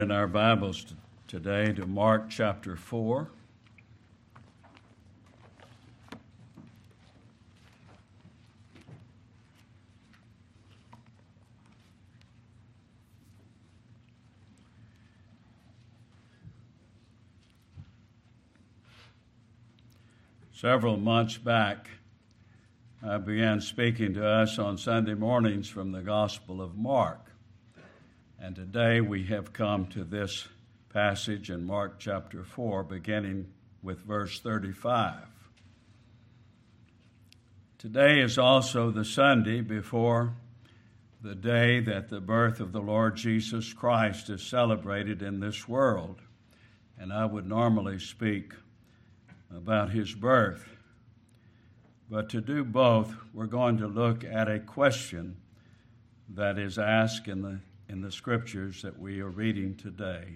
In our Bibles today to Mark chapter 4. Several months back, I began speaking to us on Sunday mornings from the Gospel of Mark. And today we have come to this passage in Mark chapter 4, beginning with verse 35. Today is also the Sunday before the day that the birth of the Lord Jesus Christ is celebrated in this world. And I would normally speak about his birth. But to do both, we're going to look at a question that is asked in the scriptures that we are reading today.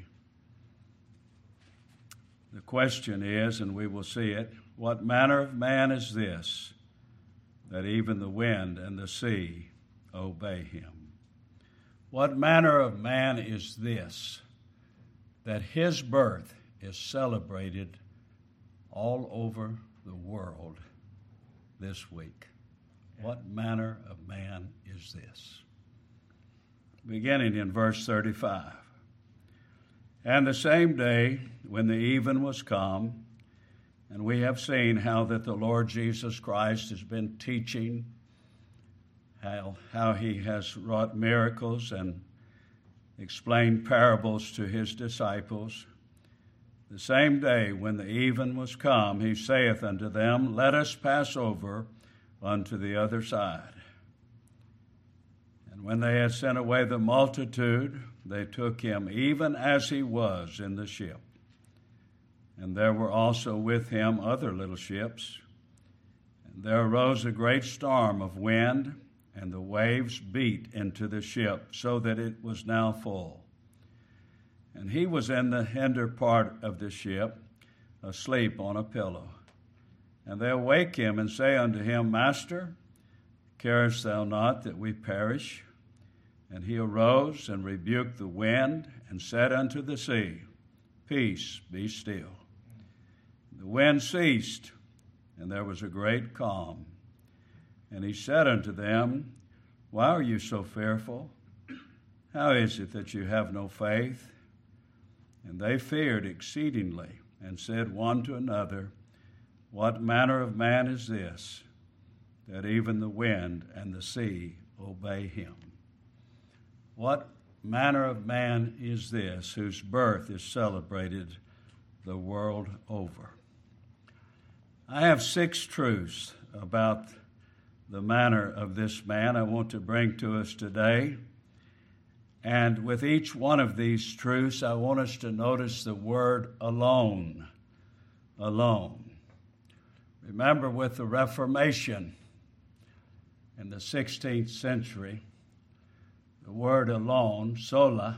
The question is, and we will see it, what manner of man is this, that even the wind and the sea obey him? What manner of man is this, that his birth is celebrated all over the world this week? What manner of man is this? Beginning in verse 35. And the same day, when the even was come, and we have seen how that the Lord Jesus Christ has been teaching, how he has wrought miracles and explained parables to his disciples. The same day, when the even was come, he saith unto them, Let us pass over unto the other side. And when they had sent away the multitude, they took him even as he was in the ship. And there were also with him other little ships. And there arose a great storm of wind, and the waves beat into the ship, so that it was now full. And he was in the hinder part of the ship, asleep on a pillow. And they awake him and say unto him, Master, carest thou not that we perish? And he arose and rebuked the wind and said unto the sea, Peace, be still. The wind ceased, and there was a great calm. And he said unto them, Why are you so fearful? How is it that you have no faith? And they feared exceedingly, and said one to another, What manner of man is this, that even the wind and the sea obey him? What manner of man is this, whose birth is celebrated the world over? I have 6 truths about the manner of this man I want to bring to us today. And with each one of these truths, I want us to notice the word alone. Alone. Remember, with the Reformation in the 16th century, the word alone, sola,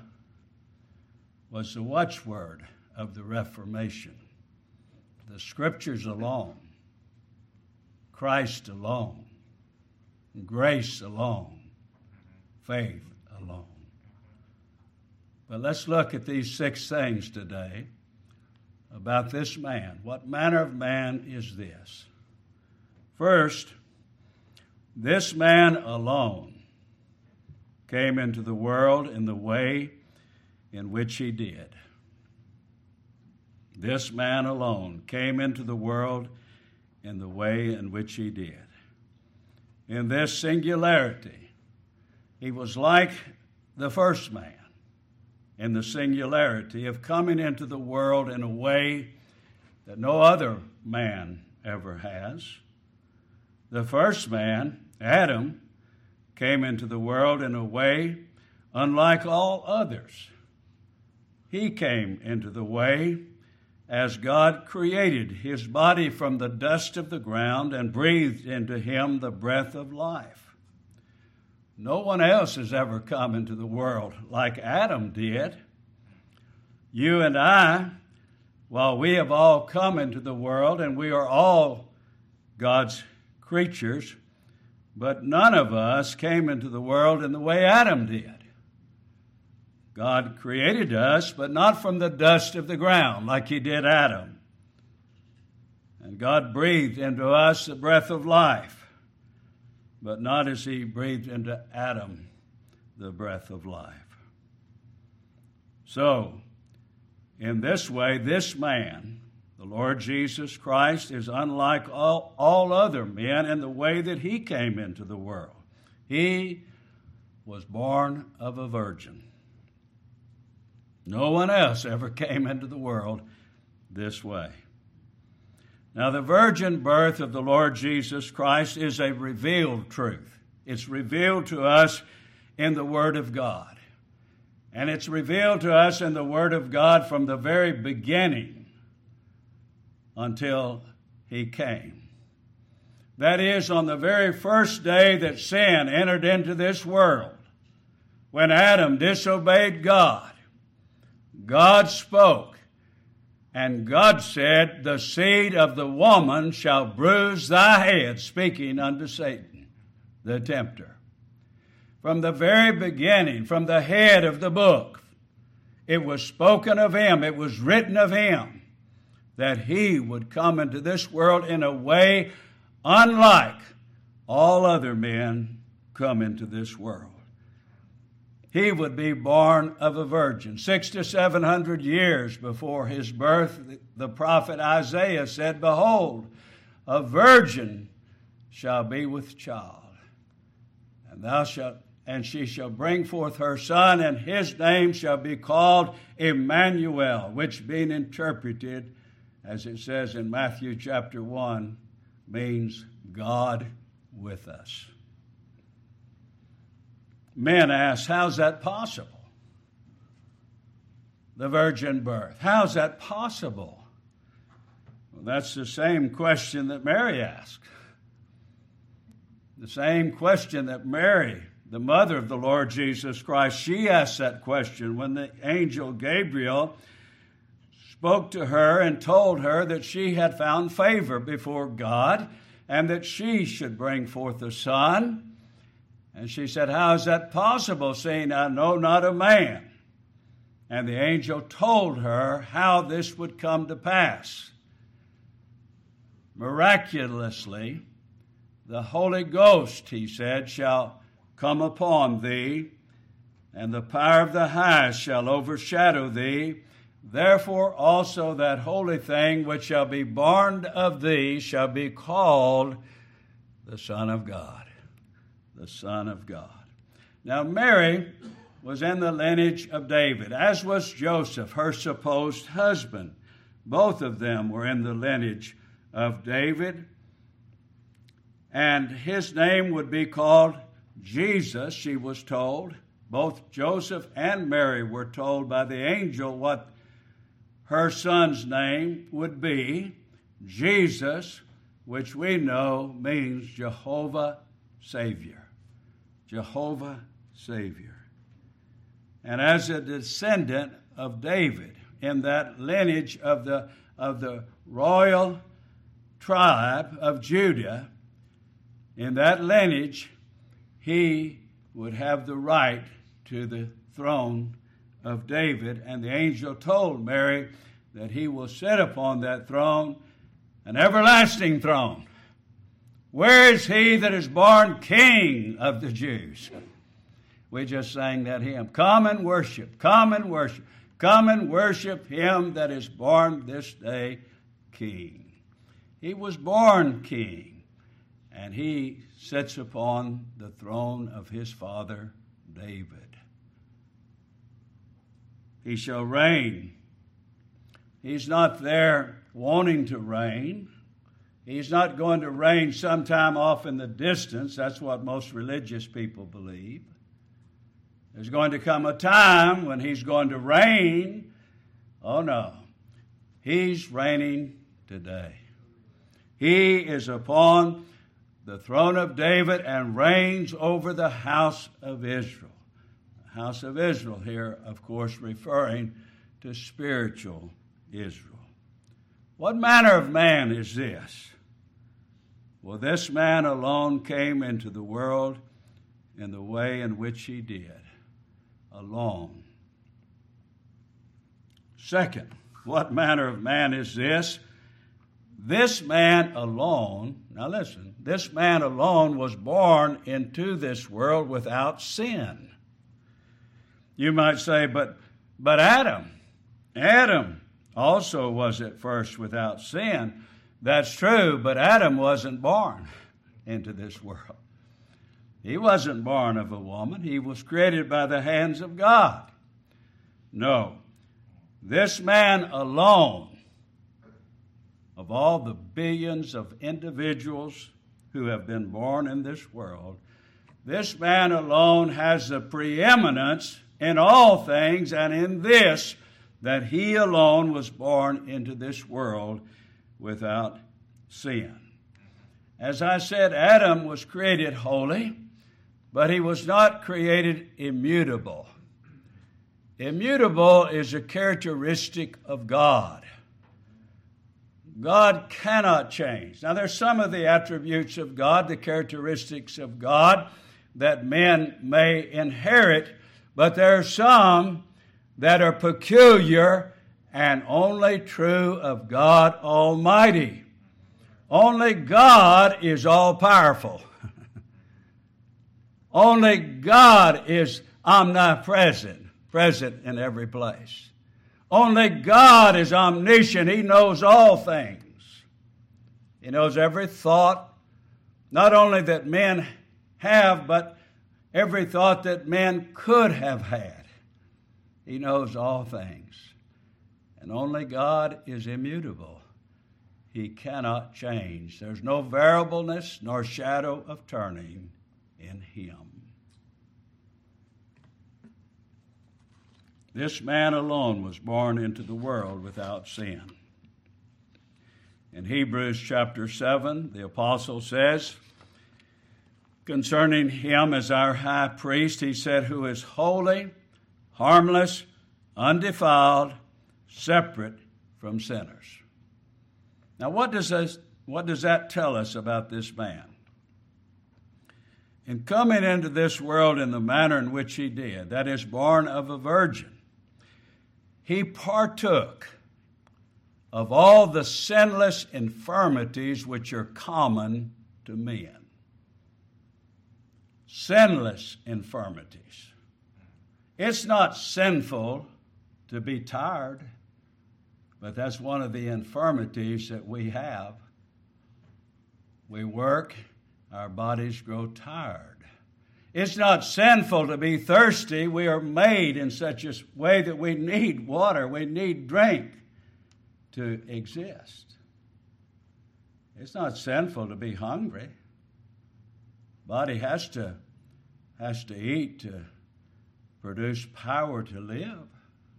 was the watchword of the Reformation. The Scriptures alone, Christ alone, grace alone, faith alone. But let's look at these 6 things today about this man. What manner of man is this? First, this man alone came into the world in the way in which he did. This man alone came into the world in the way in which he did. In this singularity, he was like the first man, in the singularity of coming into the world in a way that no other man ever has. The first man, Adam, came into the world in a way unlike all others. He came into the way as God created his body from the dust of the ground and breathed into him the breath of life. No one else has ever come into the world like Adam did. You and I, while we have all come into the world and we are all God's creatures, but none of us came into the world in the way Adam did. God created us, but not from the dust of the ground like he did Adam. And God breathed into us the breath of life, but not as he breathed into Adam the breath of life. So, in this way, this man, the Lord Jesus Christ, is unlike all other men in the way that he came into the world. He was born of a virgin. No one else ever came into the world this way. Now, the virgin birth of the Lord Jesus Christ is a revealed truth. It's revealed to us in the Word of God. And it's revealed to us in the Word of God from the very beginning until he came. That is, on the very first day that sin entered into this world, when Adam disobeyed God, God spoke, and God said, "The seed of the woman shall bruise thy head," speaking unto Satan, the tempter. From the very beginning, from the head of the book, it was spoken of him, it was written of him, that he would come into this world in a way unlike all other men come into this world. He would be born of a virgin. 600 to 700 years before his birth, the prophet Isaiah said, "Behold, a virgin shall be with child, and she shall bring forth her son, and his name shall be called Emmanuel," which being interpreted, as it says in Matthew chapter 1, means God with us. Men ask, how's that possible? The virgin birth. How's that possible? Well, that's the same question that Mary asked. The same question that Mary, the mother of the Lord Jesus Christ, she asked that question when the angel Gabriel spoke to her and told her that she had found favor before God and that she should bring forth a son. And she said, "How is that possible, seeing I know not a man?" And the angel told her how this would come to pass. Miraculously, the Holy Ghost, he said, shall come upon thee, and the power of the highest shall overshadow thee. Therefore also that holy thing which shall be born of thee shall be called the Son of God. The Son of God. Now Mary was in the lineage of David, as was Joseph, her supposed husband. Both of them were in the lineage of David. And his name would be called Jesus, she was told. Both Joseph and Mary were told by the angel what her son's name would be. Jesus, which we know means Jehovah Savior. Jehovah Savior. And as a descendant of David, in that lineage of the royal tribe of Judah, in that lineage, he would have the right to the throne of David. And the angel told Mary that he will sit upon that throne, an everlasting throne. Where is he that is born King of the Jews? We just sang that hymn. Come and worship, come and worship, come and worship him that is born this day King. He was born King, and he sits upon the throne of his father David. He shall reign. He's not there wanting to reign. He's not going to reign sometime off in the distance. That's what most religious people believe. There's going to come a time when he's going to reign. Oh no. He's reigning today. He is upon the throne of David and reigns over the house of Israel. The house of Israel here, of course, referring to spiritual Israel. What manner of man is this? Well, this man alone came into the world in the way in which he did, alone. Second, what manner of man is this? This man alone, now listen, this man alone was born into this world without sin. You might say, but Adam also was at first without sin. That's true, but Adam wasn't born into this world. He wasn't born of a woman. He was created by the hands of God. No, this man alone, of all the billions of individuals who have been born in this world, this man alone has the preeminence in all things, and in this, that he alone was born into this world without sin. As I said, Adam was created holy, but he was not created immutable. Immutable is a characteristic of God. God cannot change. Now, there's some of the attributes of God, the characteristics of God, that men may inherit, but there are some that are peculiar and only true of God Almighty. Only God is all-powerful. Only God is omnipresent, present in every place. Only God is omniscient. He knows all things. He knows every thought, not only that men have, but every thought that men could have had. He knows all things. And only God is immutable. He cannot change. There's no variableness nor shadow of turning in him. This man alone was born into the world without sin. In Hebrews chapter 7, the apostle says, concerning him as our high priest, he said, who is holy, harmless, undefiled, separate from sinners. Now, what does that tell us about this man? In coming into this world in the manner in which he did, that is, born of a virgin, he partook of all the sinless infirmities which are common to men. Sinless infirmities. It's not sinful to be tired, but that's one of the infirmities that we have. We work, our bodies grow tired. It's not sinful to be thirsty. We are made in such a way that we need water, we need drink to exist. It's not sinful to be hungry. Body has to eat to produce power to live.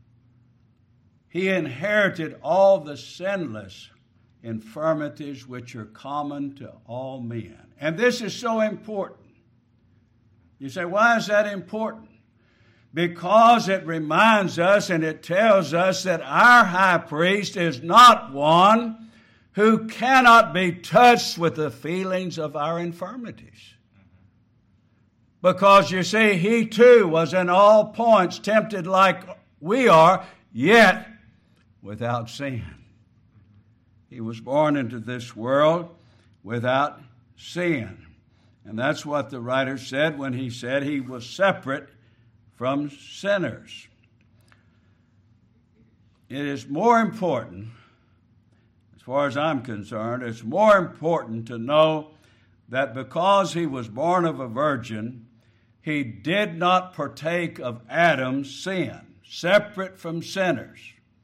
He inherited all the sinless infirmities which are common to all men. And this is so important. You say, why is that important? Because it reminds us and it tells us that our high priest is not one who cannot be touched with the feelings of our infirmities. Because you see, he too was in all points tempted like we are, yet without sin. He was born into this world without sin. And that's what the writer said when he said he was separate from sinners. It is more important, as far as I'm concerned, it's more important to know that because he was born of a virgin, he did not partake of Adam's sin, separate from sinners.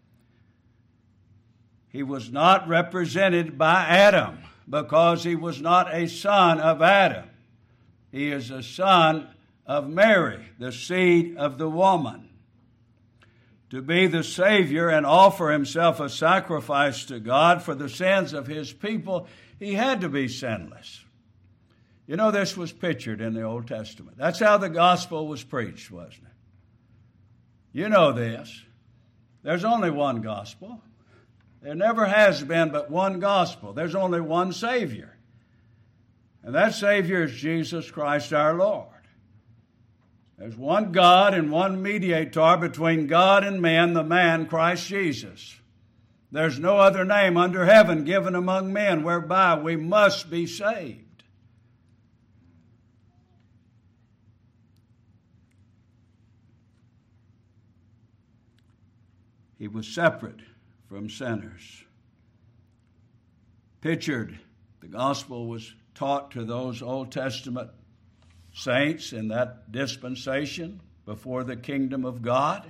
He was not represented by Adam because he was not a son of Adam. He is a son of Mary, the seed of the woman. To be the Savior and offer himself a sacrifice to God for the sins of his people, he had to be sinless. You know, this was pictured in the Old Testament. That's how the gospel was preached, wasn't it? You know this. There's only one gospel. There never has been but one gospel. There's only one Savior. And that Savior is Jesus Christ our Lord. There's one God and one mediator between God and men, the man Christ Jesus. There's no other name under heaven given among men whereby we must be saved. He was separate from sinners. Pictured, the gospel was taught to those Old Testament saints in that dispensation before the kingdom of God.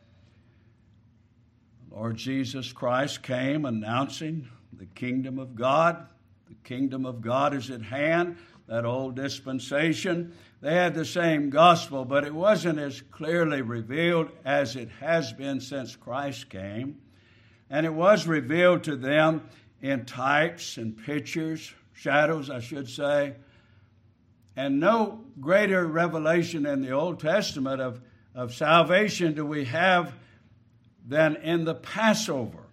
Lord Jesus Christ came announcing the kingdom of God. The kingdom of God is at hand. That old dispensation, they had the same gospel, but it wasn't as clearly revealed as it has been since Christ came. And it was revealed to them in types and pictures, shadows, I should say. And no greater revelation in the Old Testament of salvation do we have than in the Passover.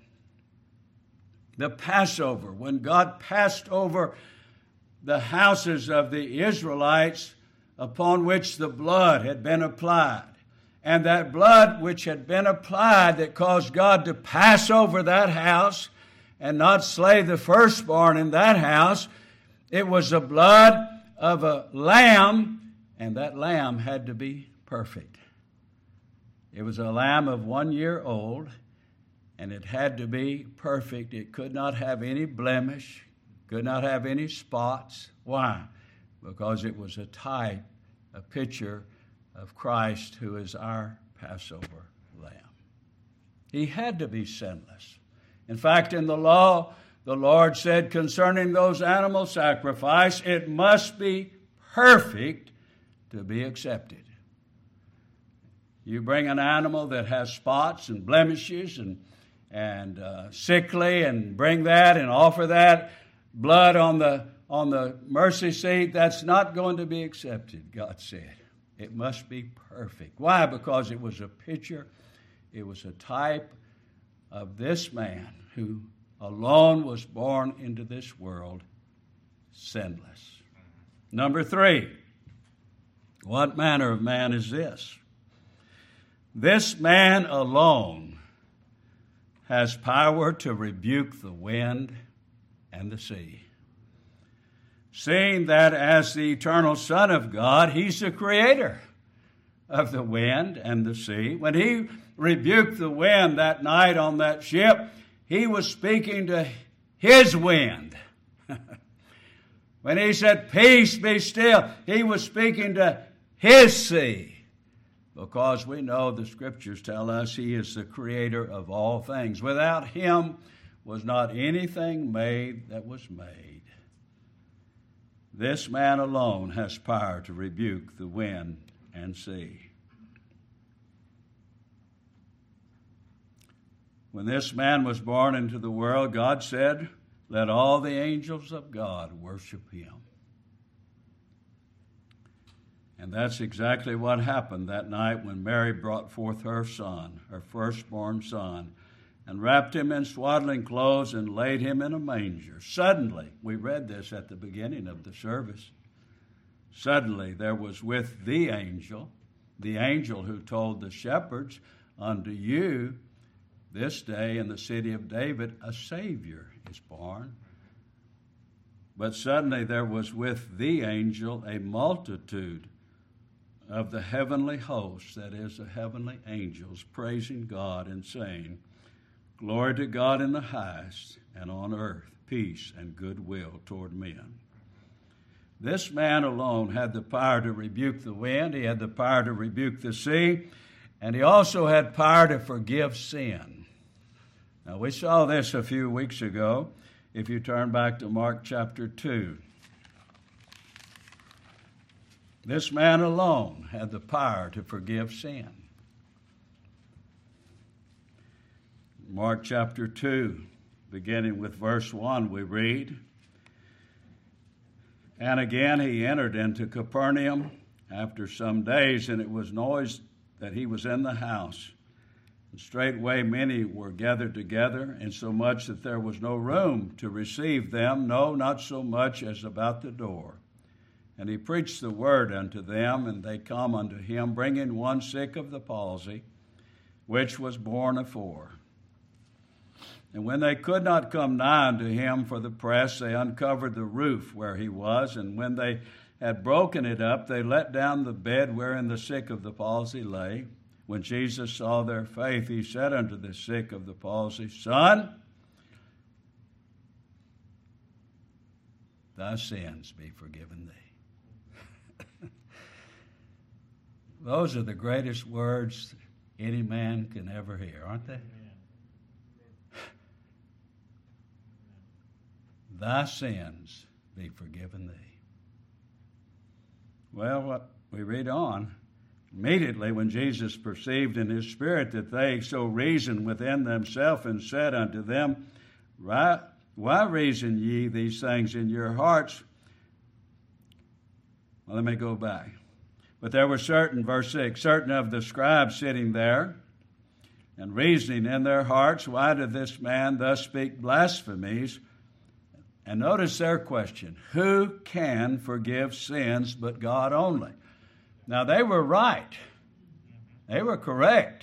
The Passover, when God passed over the houses of the Israelites upon which the blood had been applied. And that blood which had been applied that caused God to pass over that house and not slay the firstborn in that house, it was the blood of a lamb, and that lamb had to be perfect. It was a lamb of 1 year old, and it had to be perfect. It could not have any blemish, could not have any spots. Why? Because it was a type, a picture of Christ, who is our Passover lamb. He had to be sinless. In fact, in the law, the Lord said concerning those animal sacrifice, it must be perfect to be accepted. You bring an animal that has spots and blemishes and sickly, and bring that and offer that blood on the mercy seat, that's not going to be accepted, God said. It must be perfect. Why? Because it was a picture, it was a type of this man who alone was born into this world sinless. Number 3, what manner of man is this? This man alone has power to rebuke the wind and the sea. Seeing that as the eternal Son of God, he's the creator of the wind and the sea. When he rebuked the wind that night on that ship, he was speaking to his wind. When he said, "Peace, be still," he was speaking to his sea. Because we know the Scriptures tell us he is the creator of all things. Without him was not anything made that was made. This man alone has power to rebuke the wind and sea. When this man was born into the world, God said, "Let all the angels of God worship him." And that's exactly what happened that night when Mary brought forth her son, her firstborn son, and wrapped him in swaddling clothes and laid him in a manger. Suddenly, we read this at the beginning of the service, suddenly there was with the angel who told the shepherds, "Unto you this day in the city of David a Savior is born." But suddenly there was with the angel a multitude of the heavenly hosts, that is, the heavenly angels, praising God and saying, "Glory to God in the highest, and on earth peace and goodwill toward men." This man alone had the power to rebuke the wind, he had the power to rebuke the sea, and he also had power to forgive sin. Now, we saw this a few weeks ago, if you turn back to Mark chapter 2. This man alone had the power to forgive sin. Mark chapter 2, beginning with verse 1, we read, "And again he entered into Capernaum after some days, and it was noised that he was in the house. And straightway many were gathered together, insomuch that there was no room to receive them, no, not so much as about the door. And he preached the word unto them, and they come unto him, bringing one sick of the palsy, which was born afore. And when they could not come nigh unto him for the press, they uncovered the roof where he was, and when they had broken it up, they let down the bed wherein the sick of the palsy lay. When Jesus saw their faith, he said unto the sick of the palsy, Son, thy sins be forgiven thee. Those are the greatest words any man can ever hear, aren't they? Thy sins be forgiven thee. Well, what we read on, immediately when Jesus perceived in his spirit that they so reasoned within themselves, and said unto them, Why reason ye these things in your hearts? Well, let me go back. But there were certain, verse 6, certain of the scribes sitting there, and reasoning in their hearts, Why did this man thus speak blasphemies? And notice their question, who can forgive sins but God only? Now, they were right. They were correct.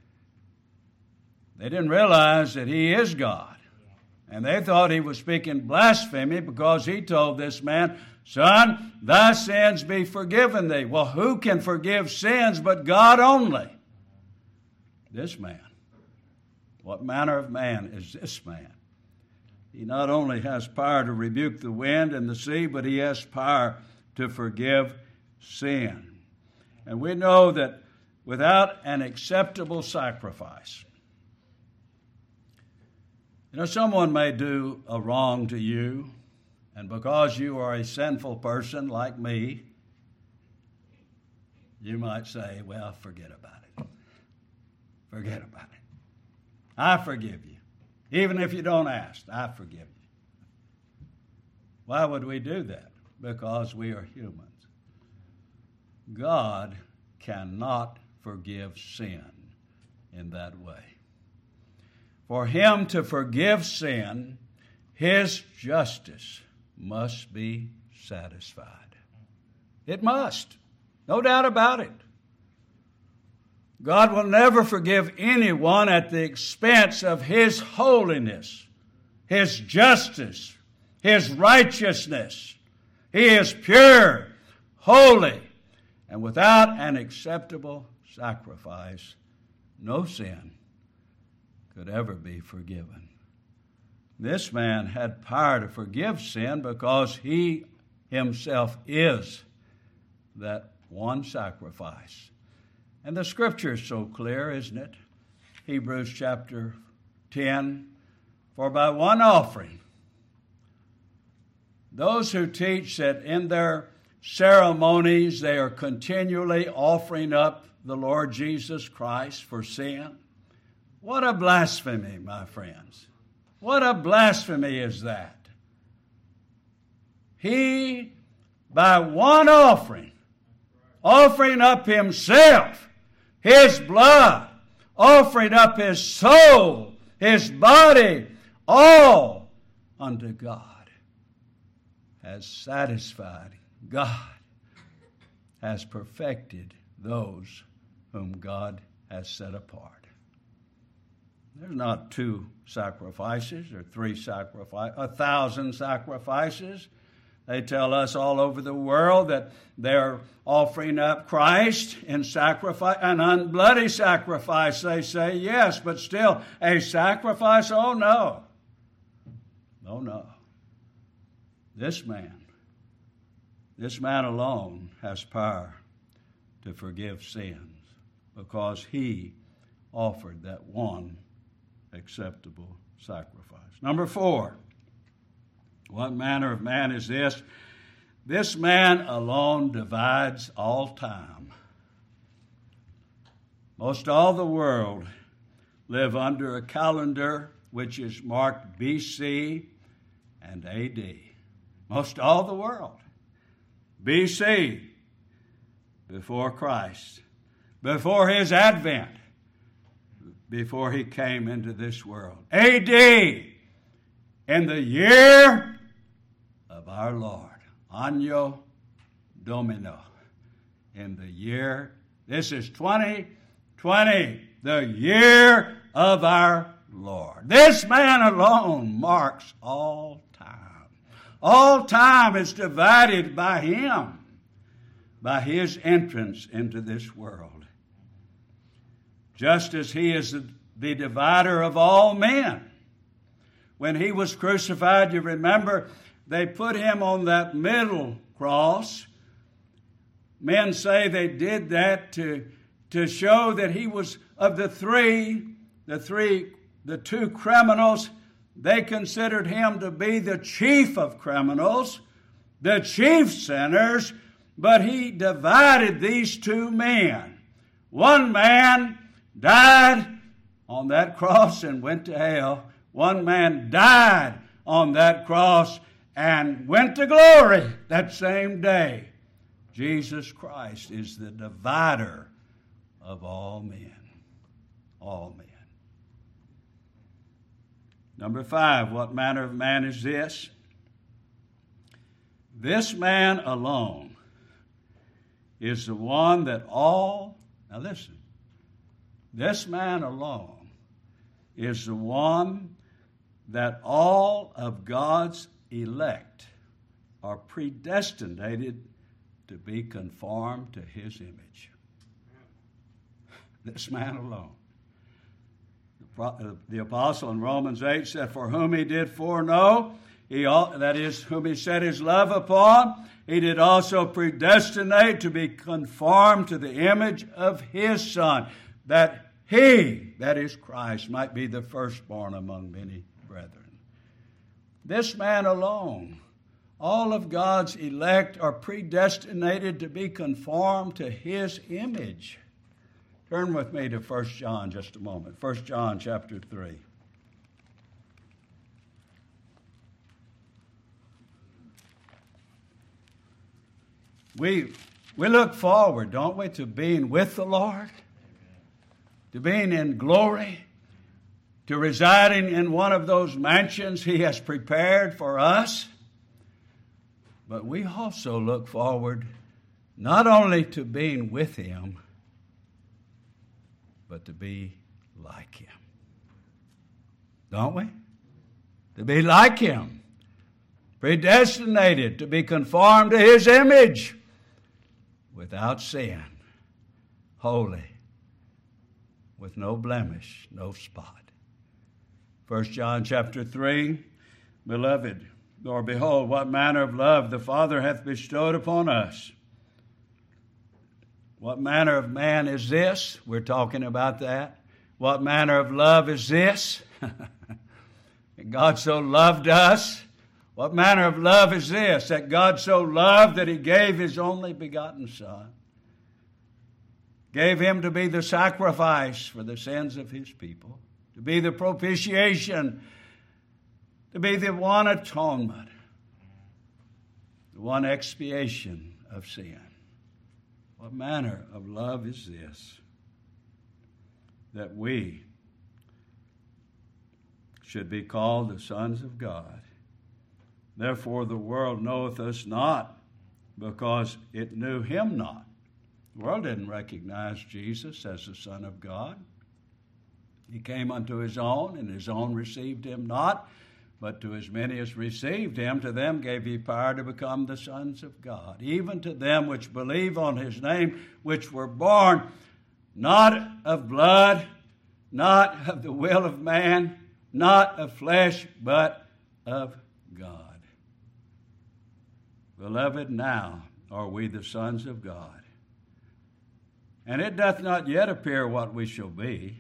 They didn't realize that he is God. And they thought he was speaking blasphemy because he told this man, Son, thy sins be forgiven thee. Well, who can forgive sins but God only? This man. What manner of man is this man? He not only has power to rebuke the wind and the sea, but he has power to forgive sin. And we know that without an acceptable sacrifice, someone may do a wrong to you, and because you are a sinful person like me, you might say, well, forget about it. Forget about it. I forgive you. Even if you don't ask, I forgive you. Why would we do that? Because we are humans. God cannot forgive sin in that way. For him to forgive sin, his justice must be satisfied. It must. No doubt about it. God will never forgive anyone at the expense of his holiness, his justice, his righteousness. He is pure, holy, and without an acceptable sacrifice, no sin could ever be forgiven. This man had power to forgive sin because he himself is that one sacrifice. And the scripture is so clear, isn't it? Hebrews chapter 10, for by one offering, those who teach that in their ceremonies they are continually offering up the Lord Jesus Christ for sin. What a blasphemy, my friends. What a blasphemy is that? He, by one offering up himself, his blood, offering up his soul, his body, all unto God, has satisfied God, has perfected those whom God has set apart. There's not 2 sacrifices or 3 sacrifices, 1,000 sacrifices. They tell us all over the world that they're offering up Christ in sacrifice, an unbloody sacrifice. They say yes, but still a sacrifice? Oh, no. Oh, no. This man alone has power to forgive sins because he offered that one acceptable sacrifice. Number 4, what manner of man is this? This man alone divides all time. Most all the world live under a calendar which is marked BC and AD. Most all the world. BC, before Christ, before his advent, before he came into this world. AD, in the year of our Lord. Anno Domino. In the year, this is 2020, the year of our Lord. This man alone marks all time. All time is divided by him, by his entrance into this world. Just as he is the divider of all men. When he was crucified, you remember, they put him on that middle cross. Men say they did that to show that he was of the two criminals. They considered him to be the chief of criminals, the chief sinners, but he divided these two men. One man died on that cross and went to hell. One man died on that cross and went to glory that same day. Jesus Christ is the divider of all men. All men. Number 5, what manner of man is this? This man alone is the one that all, now listen, this man alone is the one that all of God's elect are predestinated to be conformed to his image. This man alone. The apostle in Romans 8 said, for whom he did foreknow, that is, whom he set his love upon, he did also predestinate to be conformed to the image of his Son, that he, that is Christ, might be the firstborn among many brethren. This man alone, all of God's elect are predestinated to be conformed to his image. Turn with me to 1 John just a moment. 1 John chapter 3. We look forward, don't we, to being with the Lord, to being in glory, to residing in one of those mansions he has prepared for us. But we also look forward not only to being with him, but to be like him. Don't we? To be like him. Predestinated to be conformed to his image. Without sin. Holy. With no blemish, no spot. 1 John chapter 3. Beloved, or behold, what manner of love the Father hath bestowed upon us. What manner of man is this? We're talking about that. What manner of love is this? God so loved us. What manner of love is this? That God so loved that he gave his only begotten Son. Gave him to be the sacrifice for the sins of his people. To be the propitiation. To be the one atonement. The one expiation of sin. What manner of love is this? That we should be called the sons of God. Therefore the world knoweth us not, because it knew him not. The world didn't recognize Jesus as the Son of God. He came unto his own, and his own received him not. But to as many as received him, to them gave he power to become the sons of God, even to them which believe on his name, which were born not of blood, not of the will of man, not of flesh, but of God. Beloved, now are we the sons of God. And it doth not yet appear what we shall be.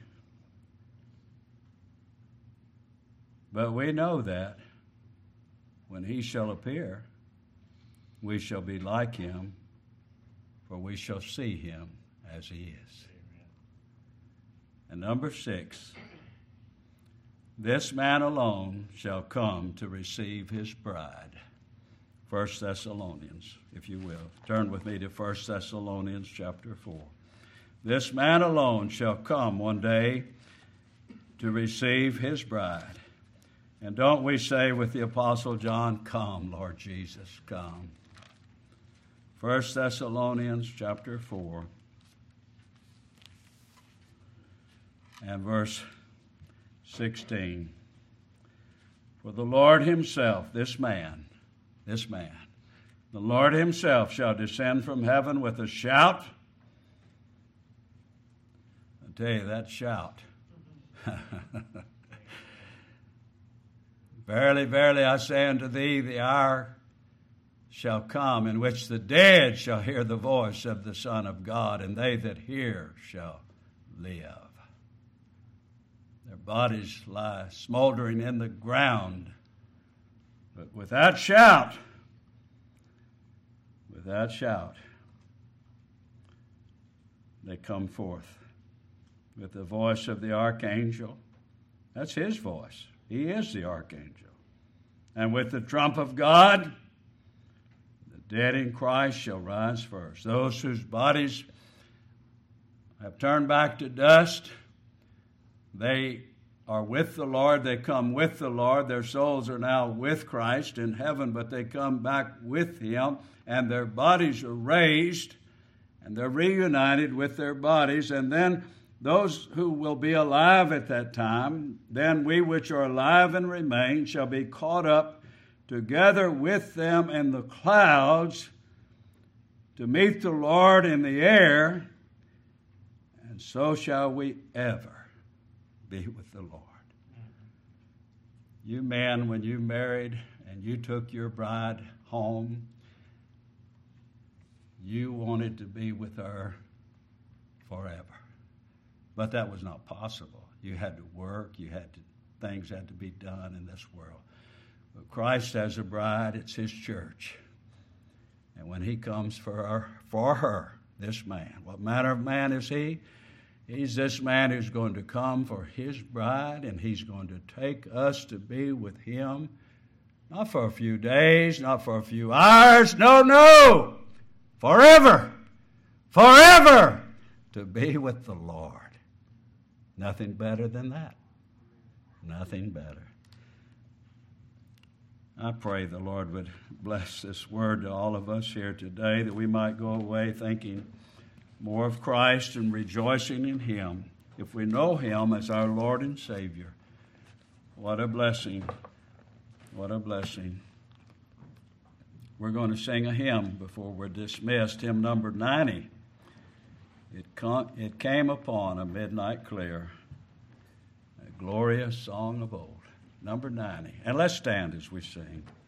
But we know that when he shall appear, we shall be like him, for we shall see him as he is. Amen. And number 6, this man alone shall come to receive his bride. 1 Thessalonians, if you will. Turn with me to 1 Thessalonians chapter 4. This man alone shall come one day to receive his bride. And don't we say with the Apostle John, come, Lord Jesus, come. 1 Thessalonians chapter 4 and verse 16. For the Lord himself, this man, the Lord himself shall descend from heaven with a shout. I tell you, that shout. Verily, verily, I say unto thee, the hour shall come in which the dead shall hear the voice of the Son of God, and they that hear shall live. Their bodies lie smoldering in the ground, but with that shout, they come forth with the voice of the archangel. That's his voice. He is the archangel. And with the trump of God, the dead in Christ shall rise first. Those whose bodies have turned back to dust, they are with the Lord. They come with the Lord. Their souls are now with Christ in heaven, but they come back with him, and their bodies are raised, and they're reunited with their bodies. And then those who will be alive at that time, then we which are alive and remain shall be caught up together with them in the clouds to meet the Lord in the air, and so shall we ever be with the Lord. You men, when you married and you took your bride home, you wanted to be with her forever. But that was not possible. You had to work. Things had to be done in this world. But Christ has a bride. It's his church. And when he comes for her, this man, what manner of man is he? He's this man who's going to come for his bride, and he's going to take us to be with him, not for a few days, not for a few hours. No. Forever. To be with the Lord. Nothing better than that. Nothing better. I pray the Lord would bless this word to all of us here today, that we might go away thinking more of Christ and rejoicing in him. If we know him as our Lord and Savior, what a blessing. What a blessing. We're going to sing a hymn before we're dismissed, hymn number 90. It came upon a midnight clear, a glorious song of old. Number 90. And let's stand as we sing.